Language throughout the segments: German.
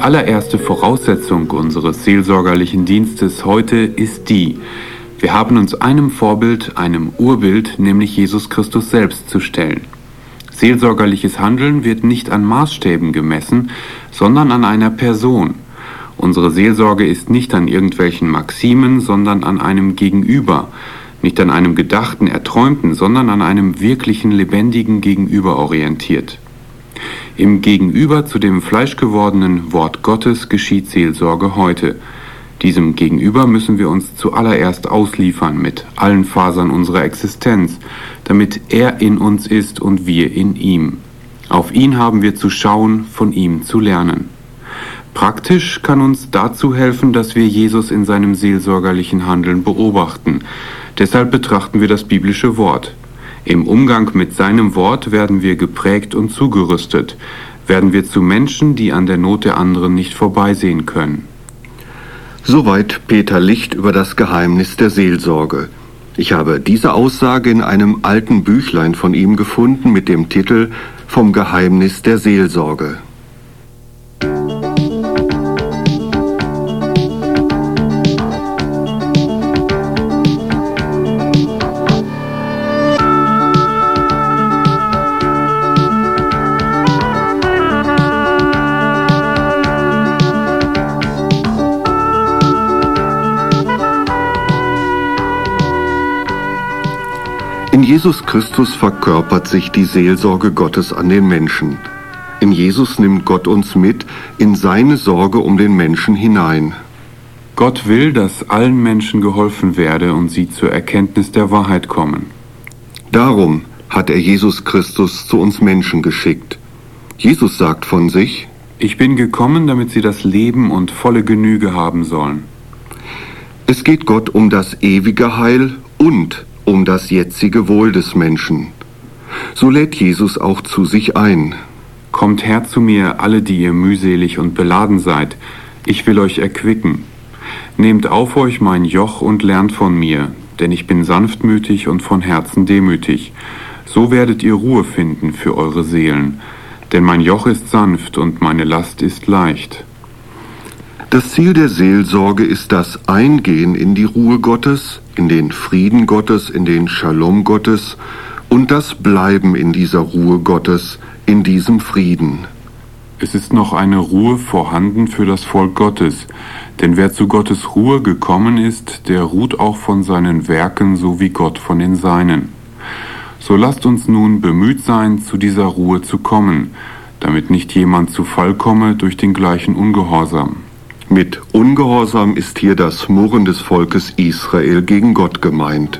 allererste Voraussetzung unseres seelsorgerlichen Dienstes heute ist die: Wir haben uns einem Vorbild, einem Urbild, nämlich Jesus Christus selbst, zu stellen. Seelsorgerliches Handeln wird nicht an Maßstäben gemessen, sondern an einer Person. Unsere Seelsorge ist nicht an irgendwelchen Maximen, sondern an einem Gegenüber. Nicht an einem gedachten, erträumten, sondern an einem wirklichen, lebendigen Gegenüber orientiert. Im Gegenüber zu dem fleischgewordenen Wort Gottes geschieht Seelsorge heute. Diesem Gegenüber müssen wir uns zuallererst ausliefern mit allen Fasern unserer Existenz, damit er in uns ist und wir in ihm. Auf ihn haben wir zu schauen, von ihm zu lernen. Praktisch kann uns dazu helfen, dass wir Jesus in seinem seelsorgerlichen Handeln beobachten. Deshalb betrachten wir das biblische Wort. Im Umgang mit seinem Wort werden wir geprägt und zugerüstet, werden wir zu Menschen, die an der Not der anderen nicht vorbeisehen können. Soweit Peter Licht über das Geheimnis der Seelsorge. Ich habe diese Aussage in einem alten Büchlein von ihm gefunden mit dem Titel »Vom Geheimnis der Seelsorge«. In Jesus Christus verkörpert sich die Seelsorge Gottes an den Menschen. In Jesus nimmt Gott uns mit in seine Sorge um den Menschen hinein. Gott will, dass allen Menschen geholfen werde und sie zur Erkenntnis der Wahrheit kommen. Darum hat er Jesus Christus zu uns Menschen geschickt. Jesus sagt von sich: Ich bin gekommen, damit sie das Leben und volle Genüge haben sollen. Es geht Gott um das ewige Heil und um das jetzige Wohl des Menschen. So lädt Jesus auch zu sich ein. Kommt her zu mir, alle, die ihr mühselig und beladen seid, ich will euch erquicken. Nehmt auf euch mein Joch und lernt von mir, denn ich bin sanftmütig und von Herzen demütig. So werdet ihr Ruhe finden für eure Seelen, denn mein Joch ist sanft und meine Last ist leicht. Das Ziel der Seelsorge ist das Eingehen in die Ruhe Gottes, in den Frieden Gottes, in den Shalom Gottes und das Bleiben in dieser Ruhe Gottes, in diesem Frieden. Es ist noch eine Ruhe vorhanden für das Volk Gottes, denn wer zu Gottes Ruhe gekommen ist, der ruht auch von seinen Werken, so wie Gott von den Seinen. So lasst uns nun bemüht sein, zu dieser Ruhe zu kommen, damit nicht jemand zu Fall komme durch den gleichen Ungehorsam. Mit Ungehorsam ist hier das Murren des Volkes Israel gegen Gott gemeint.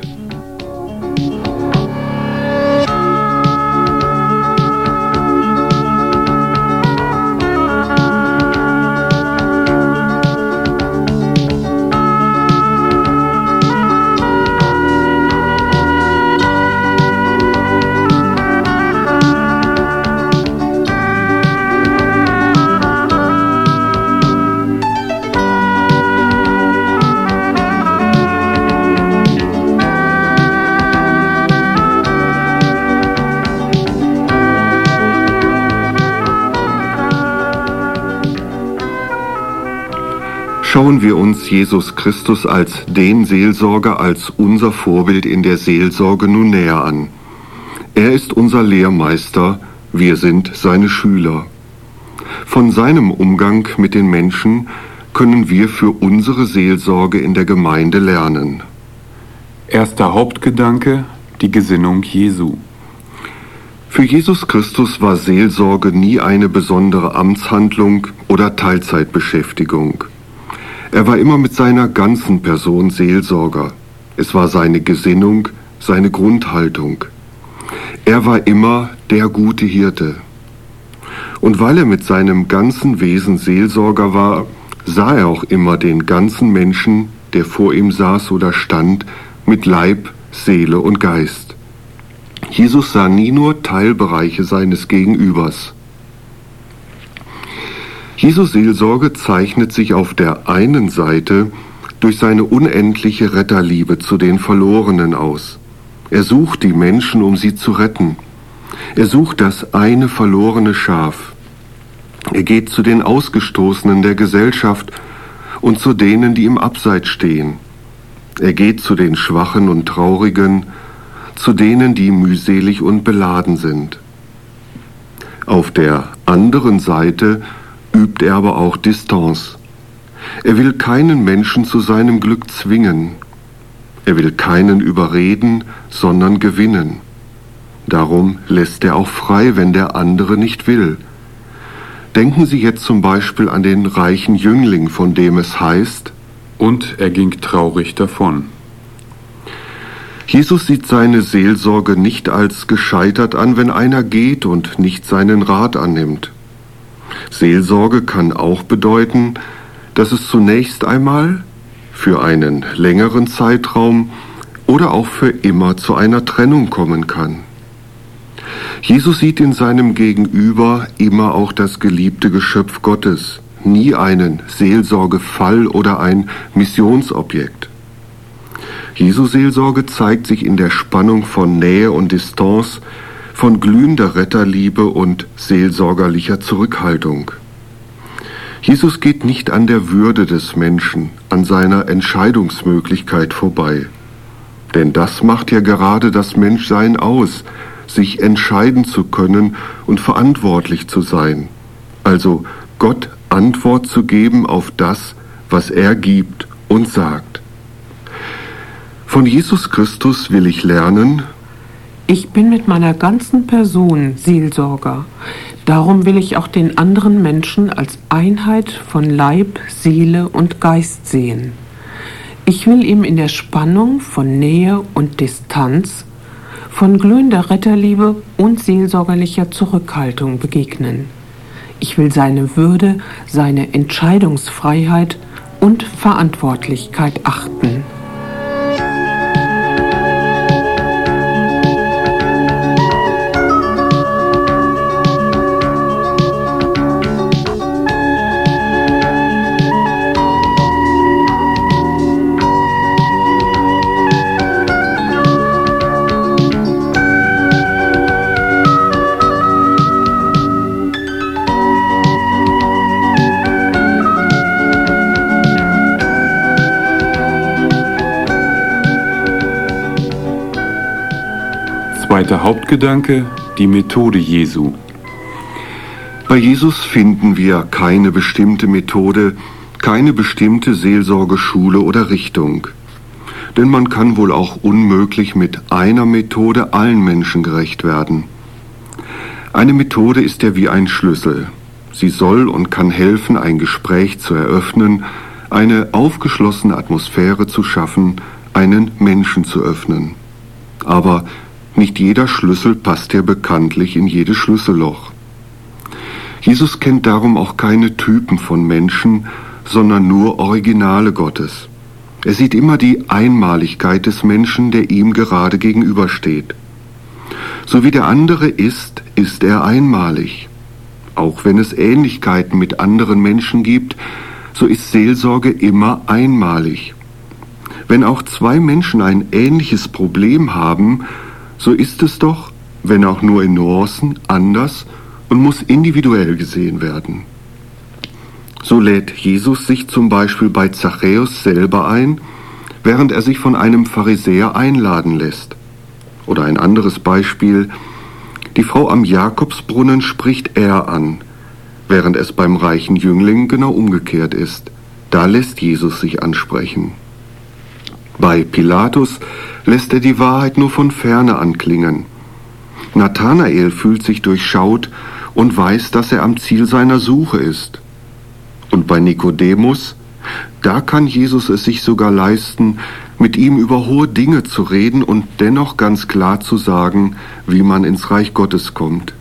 Schauen wir uns Jesus Christus als den Seelsorger, als unser Vorbild in der Seelsorge nun näher an. Er ist unser Lehrmeister, wir sind seine Schüler. Von seinem Umgang mit den Menschen können wir für unsere Seelsorge in der Gemeinde lernen. Erster Hauptgedanke: die Gesinnung Jesu. Für Jesus Christus war Seelsorge nie eine besondere Amtshandlung oder Teilzeitbeschäftigung. Er war immer mit seiner ganzen Person Seelsorger. Es war seine Gesinnung, seine Grundhaltung. Er war immer der gute Hirte. Und weil er mit seinem ganzen Wesen Seelsorger war, sah er auch immer den ganzen Menschen, der vor ihm saß oder stand, mit Leib, Seele und Geist. Jesus sah nie nur Teilbereiche seines Gegenübers. Jesu Seelsorge zeichnet sich auf der einen Seite durch seine unendliche Retterliebe zu den Verlorenen aus. Er sucht die Menschen, um sie zu retten. Er sucht das eine verlorene Schaf. Er geht zu den Ausgestoßenen der Gesellschaft und zu denen, die im Abseits stehen. Er geht zu den Schwachen und Traurigen, zu denen, die mühselig und beladen sind. Auf der anderen Seite übt er aber auch Distanz. Er will keinen Menschen zu seinem Glück zwingen. Er will keinen überreden, sondern gewinnen. Darum lässt er auch frei, wenn der andere nicht will. Denken Sie jetzt zum Beispiel an den reichen Jüngling, von dem es heißt: Und er ging traurig davon. Jesus sieht seine Seelsorge nicht als gescheitert an, wenn einer geht und nicht seinen Rat annimmt. Seelsorge kann auch bedeuten, dass es zunächst einmal für einen längeren Zeitraum oder auch für immer zu einer Trennung kommen kann. Jesus sieht in seinem Gegenüber immer auch das geliebte Geschöpf Gottes, nie einen Seelsorgefall oder ein Missionsobjekt. Jesu Seelsorge zeigt sich in der Spannung von Nähe und Distanz, von glühender Retterliebe und seelsorgerlicher Zurückhaltung. Jesus geht nicht an der Würde des Menschen, an seiner Entscheidungsmöglichkeit vorbei. Denn das macht ja gerade das Menschsein aus, sich entscheiden zu können und verantwortlich zu sein. Also Gott Antwort zu geben auf das, was er gibt und sagt. Von Jesus Christus will ich lernen: Ich bin mit meiner ganzen Person Seelsorger. Darum will ich auch den anderen Menschen als Einheit von Leib, Seele und Geist sehen. Ich will ihm in der Spannung von Nähe und Distanz, von glühender Retterliebe und seelsorgerlicher Zurückhaltung begegnen. Ich will seine Würde, seine Entscheidungsfreiheit und Verantwortlichkeit achten. Zweiter Hauptgedanke: die Methode Jesu. Bei Jesus finden wir keine bestimmte Methode, keine bestimmte Seelsorgeschule oder Richtung. Denn man kann wohl auch unmöglich mit einer Methode allen Menschen gerecht werden. Eine Methode ist ja wie ein Schlüssel. Sie soll und kann helfen, ein Gespräch zu eröffnen, eine aufgeschlossene Atmosphäre zu schaffen, einen Menschen zu öffnen. Aber nicht jeder Schlüssel passt ja bekanntlich in jedes Schlüsselloch. Jesus kennt darum auch keine Typen von Menschen, sondern nur Originale Gottes. Er sieht immer die Einmaligkeit des Menschen, der ihm gerade gegenübersteht. So wie der andere ist, ist er einmalig. Auch wenn es Ähnlichkeiten mit anderen Menschen gibt, so ist Seelsorge immer einmalig. Wenn auch zwei Menschen ein ähnliches Problem haben, so ist es doch, wenn auch nur in Nuancen, anders und muss individuell gesehen werden. So lädt Jesus sich zum Beispiel bei Zachäus selber ein, während er sich von einem Pharisäer einladen lässt. Oder ein anderes Beispiel: Die Frau am Jakobsbrunnen spricht er an, während es beim reichen Jüngling genau umgekehrt ist. Da lässt Jesus sich ansprechen. Bei Pilatus lässt er die Wahrheit nur von ferne anklingen. Nathanael fühlt sich durchschaut und weiß, dass er am Ziel seiner Suche ist. Und bei Nikodemus, da kann Jesus es sich sogar leisten, mit ihm über hohe Dinge zu reden und dennoch ganz klar zu sagen, wie man ins Reich Gottes kommt.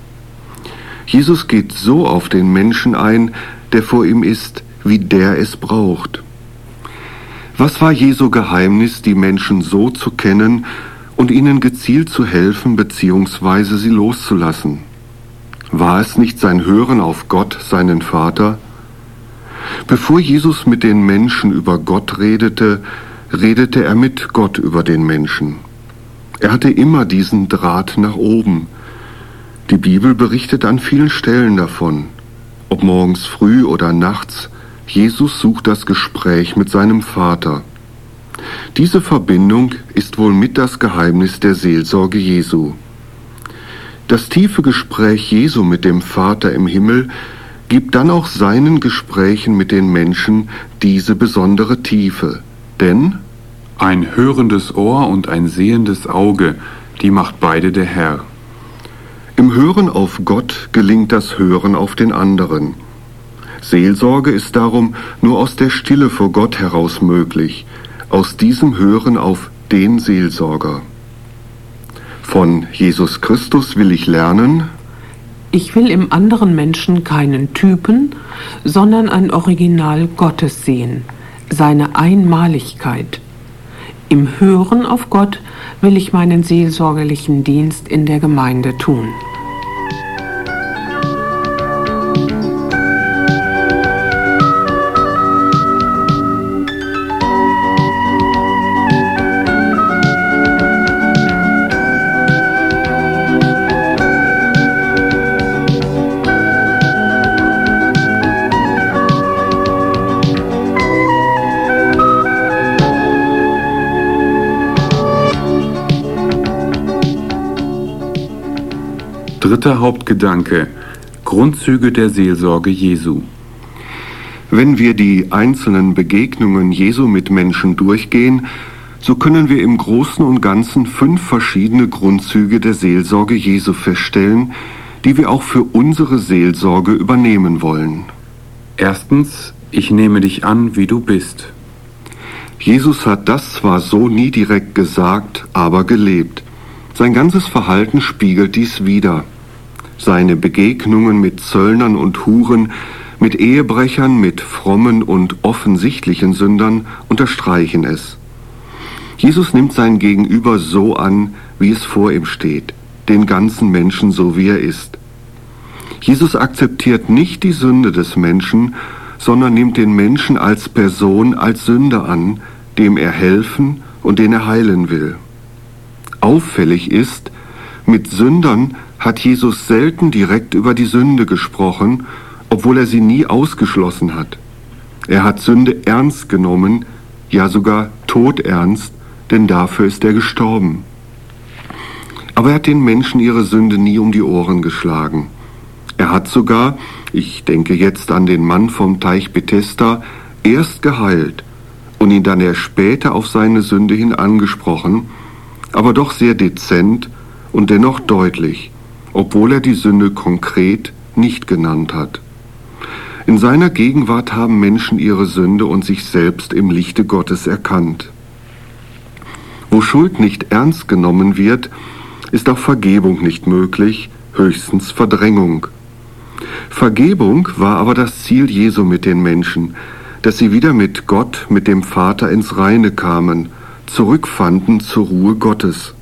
Jesus geht so auf den Menschen ein, der vor ihm ist, wie der es braucht. Was war Jesu Geheimnis, die Menschen so zu kennen und ihnen gezielt zu helfen bzw. sie loszulassen? War es nicht sein Hören auf Gott, seinen Vater? Bevor Jesus mit den Menschen über Gott redete, redete er mit Gott über den Menschen. Er hatte immer diesen Draht nach oben. Die Bibel berichtet an vielen Stellen davon. Ob morgens früh oder nachts, Jesus sucht das Gespräch mit seinem Vater. Diese Verbindung ist wohl mit das Geheimnis der Seelsorge Jesu. Das tiefe Gespräch Jesu mit dem Vater im Himmel gibt dann auch seinen Gesprächen mit den Menschen diese besondere Tiefe. Denn ein hörendes Ohr und ein sehendes Auge, die macht beide der Herr. Im Hören auf Gott gelingt das Hören auf den anderen. Seelsorge ist darum nur aus der Stille vor Gott heraus möglich, aus diesem Hören auf den Seelsorger. Von Jesus Christus will ich lernen: Ich will im anderen Menschen keinen Typen, sondern ein Original Gottes sehen, seine Einmaligkeit. Im Hören auf Gott will ich meinen seelsorgerlichen Dienst in der Gemeinde tun. Dritter Hauptgedanke: Grundzüge der Seelsorge Jesu. Wenn wir die einzelnen Begegnungen Jesu mit Menschen durchgehen, so können wir im Großen und Ganzen 5 verschiedene Grundzüge der Seelsorge Jesu feststellen, die wir auch für unsere Seelsorge übernehmen wollen. Erstens: Ich nehme dich an, wie du bist. Jesus hat das zwar so nie direkt gesagt, aber gelebt. Sein ganzes Verhalten spiegelt dies wider. Seine Begegnungen mit Zöllnern und Huren, mit Ehebrechern, mit frommen und offensichtlichen Sündern unterstreichen es. Jesus nimmt sein Gegenüber so an, wie es vor ihm steht, den ganzen Menschen so wie er ist. Jesus akzeptiert nicht die Sünde des Menschen, sondern nimmt den Menschen als Person, als Sünder an, dem er helfen und den er heilen will. Auffällig ist, mit Sündern hat Jesus selten direkt über die Sünde gesprochen, obwohl er sie nie ausgeschlossen hat. Er hat Sünde ernst genommen, ja sogar todernst, denn dafür ist er gestorben. Aber er hat den Menschen ihre Sünde nie um die Ohren geschlagen. Er hat sogar, ich denke jetzt an den Mann vom Teich Bethesda, erst geheilt und ihn dann erst später auf seine Sünde hin angesprochen, aber doch sehr dezent und dennoch deutlich, obwohl er die Sünde konkret nicht genannt hat. In seiner Gegenwart haben Menschen ihre Sünde und sich selbst im Lichte Gottes erkannt. Wo Schuld nicht ernst genommen wird, ist auch Vergebung nicht möglich, höchstens Verdrängung. Vergebung war aber das Ziel Jesu mit den Menschen, dass sie wieder mit Gott, mit dem Vater ins Reine kamen, zurückfanden zur Ruhe Gottes.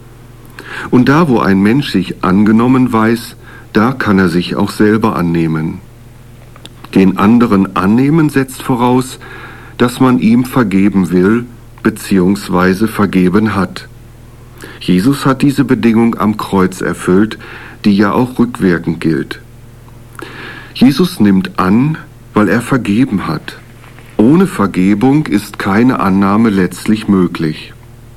Und da, wo ein Mensch sich angenommen weiß, da kann er sich auch selber annehmen. Den anderen annehmen setzt voraus, dass man ihm vergeben will bzw. vergeben hat. Jesus hat diese Bedingung am Kreuz erfüllt, die ja auch rückwirkend gilt. Jesus nimmt an, weil er vergeben hat. Ohne Vergebung ist keine Annahme letztlich möglich.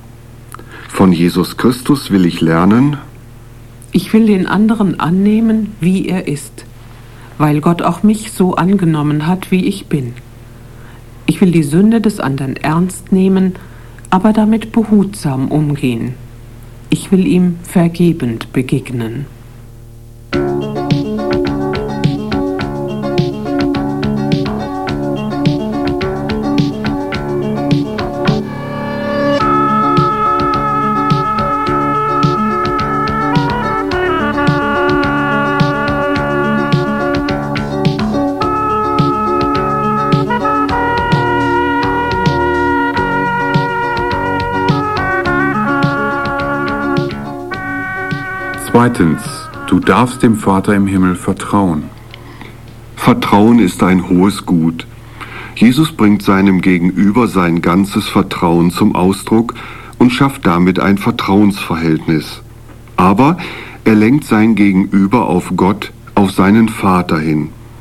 Von Jesus Christus will ich lernen: Ich will den anderen annehmen, wie er ist, weil Gott auch mich so angenommen hat, wie ich bin. Ich will die Sünde des anderen ernst nehmen, aber damit behutsam umgehen. Ich will ihm vergebend begegnen. Zweitens: Du darfst dem Vater im Himmel vertrauen. Vertrauen ist ein hohes Gut. Jesus bringt seinem Gegenüber sein ganzes Vertrauen zum Ausdruck und schafft damit ein Vertrauensverhältnis. Aber er lenkt sein Gegenüber auf Gott, auf seinen Vater hin.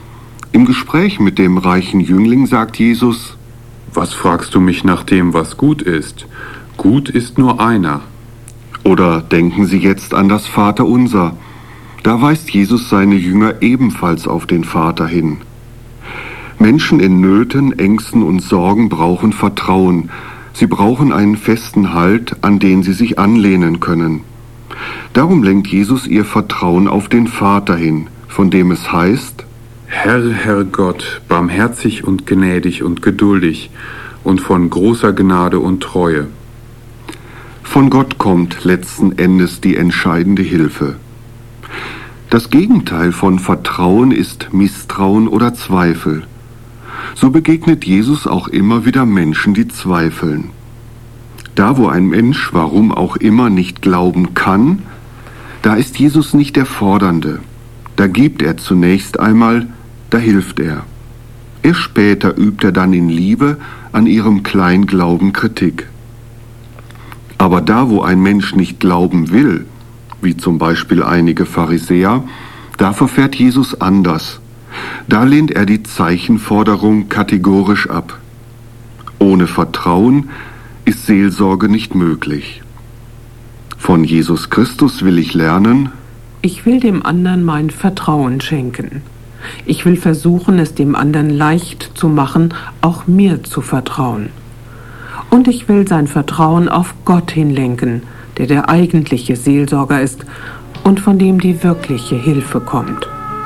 Im Gespräch mit dem reichen Jüngling sagt Jesus: Was fragst du mich nach dem, was gut ist? Gut ist nur einer. Oder denken Sie jetzt an das Vaterunser. Da weist Jesus seine Jünger ebenfalls auf den Vater hin. Menschen in Nöten, Ängsten und Sorgen brauchen Vertrauen. Sie brauchen einen festen Halt, an den sie sich anlehnen können. Darum lenkt Jesus ihr Vertrauen auf den Vater hin, von dem es heißt: Herr Gott, barmherzig und gnädig und geduldig und von großer Gnade und Treue. Von Gott kommt letzten Endes die entscheidende Hilfe. Das Gegenteil von Vertrauen ist Misstrauen oder Zweifel. So begegnet Jesus auch immer wieder Menschen, die zweifeln. Da, wo ein Mensch, warum auch immer, nicht glauben kann, da ist Jesus nicht der Fordernde. Da gibt er zunächst einmal, da hilft er. Erst später übt er dann in Liebe an ihrem Kleinglauben Kritik. Aber da, wo ein Mensch nicht glauben will, wie zum Beispiel einige Pharisäer, da verfährt Jesus anders. Da lehnt er die Zeichenforderung kategorisch ab. Ohne Vertrauen ist Seelsorge nicht möglich. Von Jesus Christus will ich lernen: Ich will dem anderen mein Vertrauen schenken. Ich will versuchen, es dem anderen leicht zu machen, auch mir zu vertrauen. Und ich will sein Vertrauen auf Gott hinlenken, der der eigentliche Seelsorger ist und von dem die wirkliche Hilfe kommt.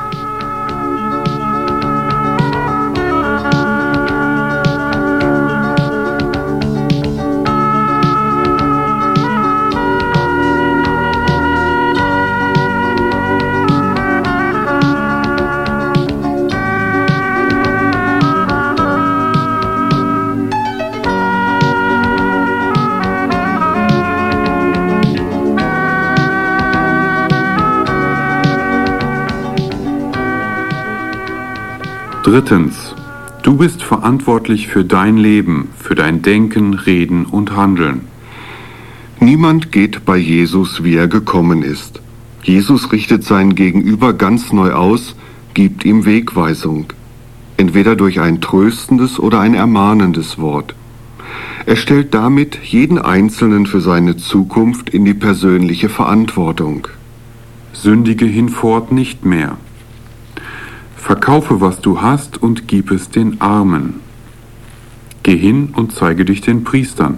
Drittens, du bist verantwortlich für dein Leben, für dein Denken, Reden und Handeln. Niemand geht bei Jesus, wie er gekommen ist. Jesus richtet sein Gegenüber ganz neu aus, gibt ihm Wegweisung. Entweder durch ein tröstendes oder ein ermahnendes Wort. Er stellt damit jeden Einzelnen für seine Zukunft in die persönliche Verantwortung. Sündige hinfort nicht mehr. Verkaufe, was du hast, und gib es den Armen. Geh hin und zeige dich den Priestern.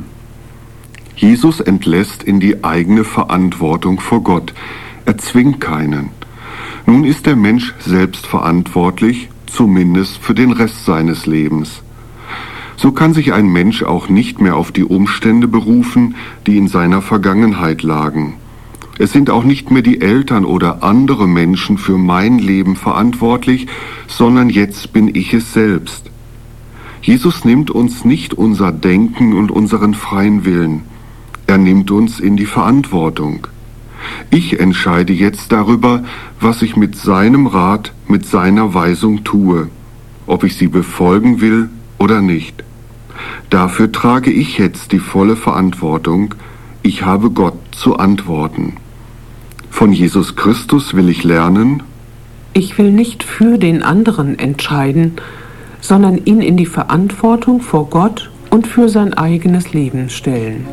Jesus entlässt in die eigene Verantwortung vor Gott. Er zwingt keinen. Nun ist der Mensch selbst verantwortlich, zumindest für den Rest seines Lebens. So kann sich ein Mensch auch nicht mehr auf die Umstände berufen, die in seiner Vergangenheit lagen. Es sind auch nicht mehr die Eltern oder andere Menschen für mein Leben verantwortlich, sondern jetzt bin ich es selbst. Jesus nimmt uns nicht unser Denken und unseren freien Willen. Er nimmt uns in die Verantwortung. Ich entscheide jetzt darüber, was ich mit seinem Rat, mit seiner Weisung tue, ob ich sie befolgen will oder nicht. Dafür trage ich jetzt die volle Verantwortung. Ich habe Gott zu antworten. Von Jesus Christus will ich lernen: Ich will nicht für den anderen entscheiden, sondern ihn in die Verantwortung vor Gott und für sein eigenes Leben stellen.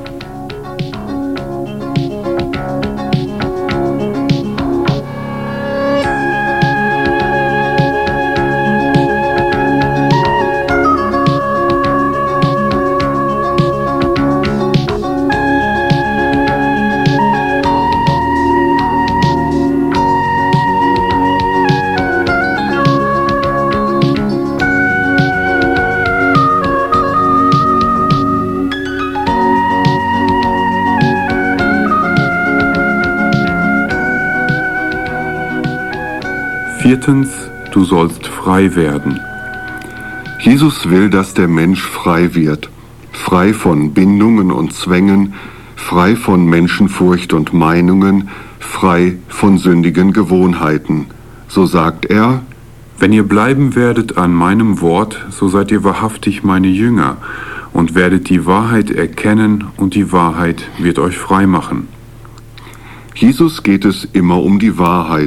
Viertens, du sollst frei werden. Jesus will, dass der Mensch frei wird. Frei von Bindungen und Zwängen, frei von Menschenfurcht und Meinungen, frei von sündigen Gewohnheiten. So sagt er: Wenn ihr bleiben werdet an meinem Wort, so seid ihr wahrhaftig meine Jünger und werdet die Wahrheit erkennen, und die Wahrheit wird euch frei machen. Jesus geht es immer um die Wahrheit,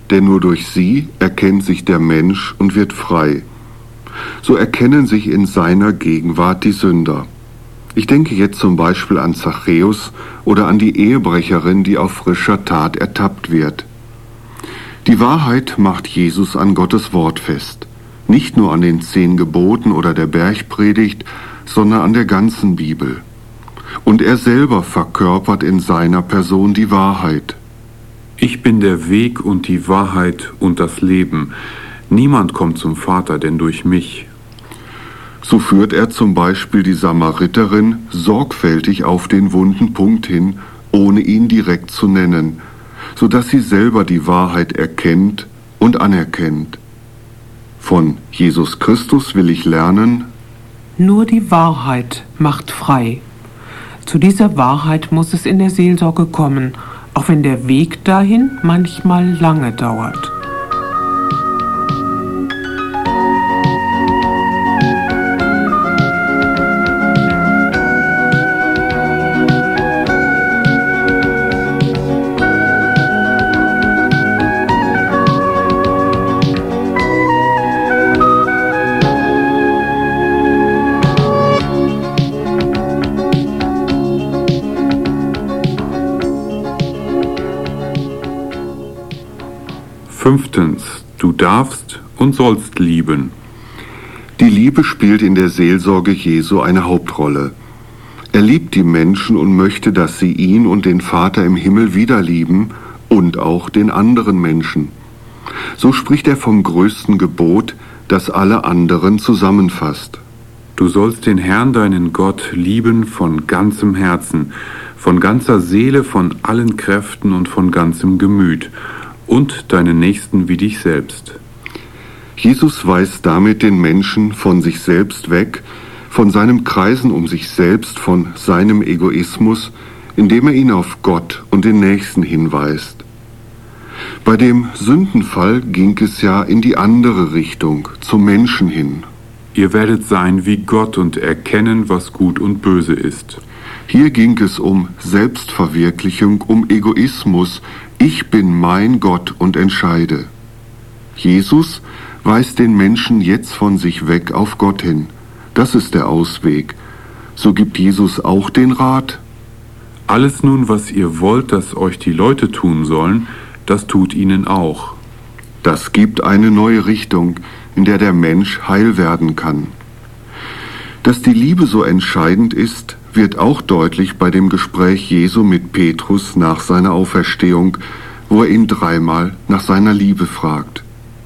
denn nur durch sie erkennt sich der Mensch und wird frei. So erkennen sich in seiner Gegenwart die Sünder. Ich denke jetzt zum Beispiel an Zachäus oder an die Ehebrecherin, die auf frischer Tat ertappt wird. Die Wahrheit macht Jesus an Gottes Wort fest. Nicht nur an den 10 Geboten oder der Bergpredigt, sondern an der ganzen Bibel. Und er selber verkörpert in seiner Person die Wahrheit. Ich bin der Weg und die Wahrheit und das Leben. Niemand kommt zum Vater, denn durch mich. So führt er zum Beispiel die Samariterin sorgfältig auf den wunden Punkt hin, ohne ihn direkt zu nennen, sodass sie selber die Wahrheit erkennt und anerkennt. Von Jesus Christus will ich lernen: Nur die Wahrheit macht frei. Zu dieser Wahrheit muss es in der Seelsorge kommen, auch wenn der Weg dahin manchmal lange dauert. Fünftens, du darfst und sollst lieben. Die Liebe spielt in der Seelsorge Jesu eine Hauptrolle. Er liebt die Menschen und möchte, dass sie ihn und den Vater im Himmel wieder lieben und auch den anderen Menschen. So spricht er vom größten Gebot, das alle anderen zusammenfasst. Du sollst den Herrn, deinen Gott, lieben von ganzem Herzen, von ganzer Seele, von allen Kräften und von ganzem Gemüt und deinen Nächsten wie dich selbst. Jesus weist damit den Menschen von sich selbst weg, von seinem Kreisen um sich selbst, von seinem Egoismus, indem er ihn auf Gott und den Nächsten hinweist. Bei dem Sündenfall ging es ja in die andere Richtung, zum Menschen hin. Ihr werdet sein wie Gott und erkennen, was gut und böse ist. Hier ging es um Selbstverwirklichung, um Egoismus. Ich bin mein Gott und entscheide. Jesus weist den Menschen jetzt von sich weg auf Gott hin. Das ist der Ausweg. So gibt Jesus auch den Rat: Alles nun, was ihr wollt, dass euch die Leute tun sollen, das tut ihnen auch. Das gibt eine neue Richtung, in der der Mensch heil werden kann. Dass die Liebe so entscheidend ist, wird auch deutlich bei dem Gespräch Jesu mit Petrus nach seiner Auferstehung, wo er ihn 3-mal nach seiner Liebe fragt.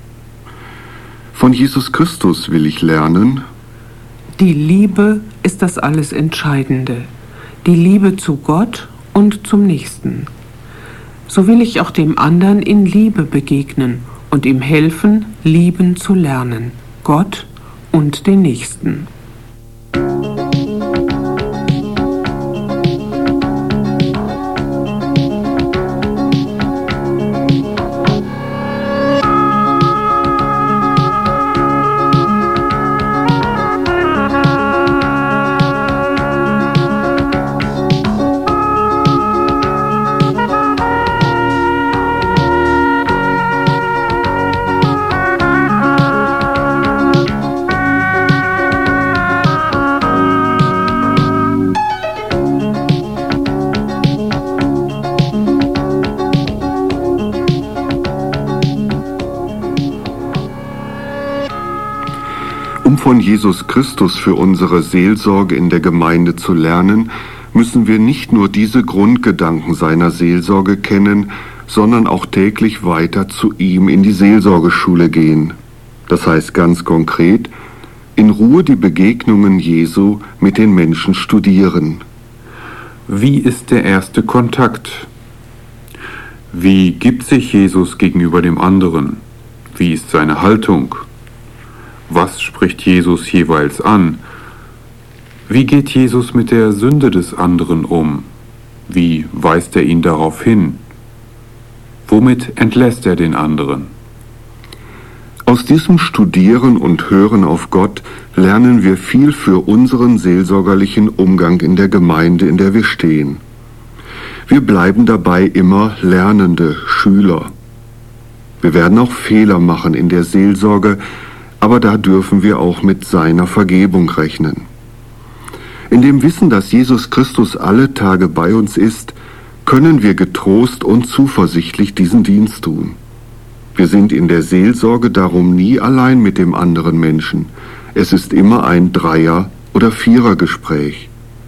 Von Jesus Christus will ich lernen: Die Liebe ist das alles Entscheidende. Die Liebe zu Gott und zum Nächsten. So will ich auch dem anderen in Liebe begegnen und ihm helfen, lieben zu lernen. Gott und den Nächsten. Um von Jesus Christus für unsere Seelsorge in der Gemeinde zu lernen, müssen wir nicht nur diese Grundgedanken seiner Seelsorge kennen, sondern auch täglich weiter zu ihm in die Seelsorgeschule gehen. Das heißt ganz konkret, in Ruhe die Begegnungen Jesu mit den Menschen studieren. Wie ist der erste Kontakt? Wie gibt sich Jesus gegenüber dem anderen? Wie ist seine Haltung? Was spricht Jesus jeweils an? Wie geht Jesus mit der Sünde des anderen um? Wie weist er ihn darauf hin? Womit entlässt er den anderen? Aus diesem Studieren und Hören auf Gott lernen wir viel für unseren seelsorgerlichen Umgang in der Gemeinde, in der wir stehen. Wir bleiben dabei immer lernende Schüler. Wir werden auch Fehler machen in der Seelsorge, aber da dürfen wir auch mit seiner Vergebung rechnen. In dem Wissen, dass Jesus Christus alle Tage bei uns ist, können wir getrost und zuversichtlich diesen Dienst tun. Wir sind in der Seelsorge darum nie allein mit dem anderen Menschen. Es ist immer ein Dreier- oder Vierergespräch.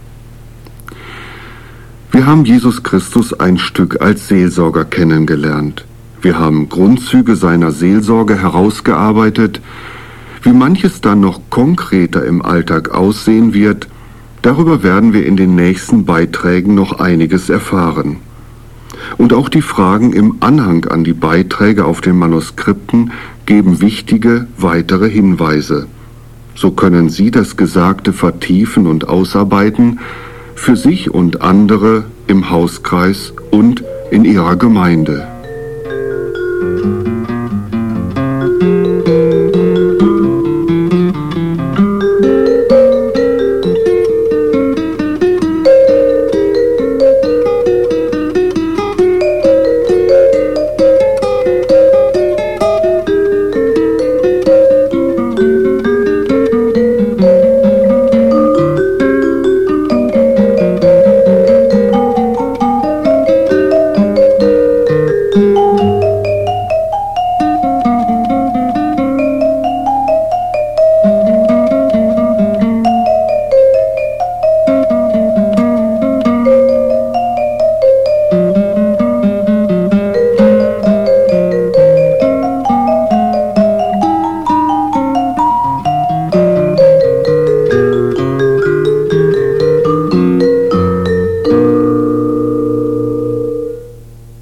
Wir haben Jesus Christus ein Stück als Seelsorger kennengelernt. Wir haben Grundzüge seiner Seelsorge herausgearbeitet. Wie manches dann noch konkreter im Alltag aussehen wird, darüber werden wir in den nächsten Beiträgen noch einiges erfahren. Und auch die Fragen im Anhang an die Beiträge auf den Manuskripten geben wichtige weitere Hinweise. So können Sie das Gesagte vertiefen und ausarbeiten, für sich und andere im Hauskreis und in Ihrer Gemeinde.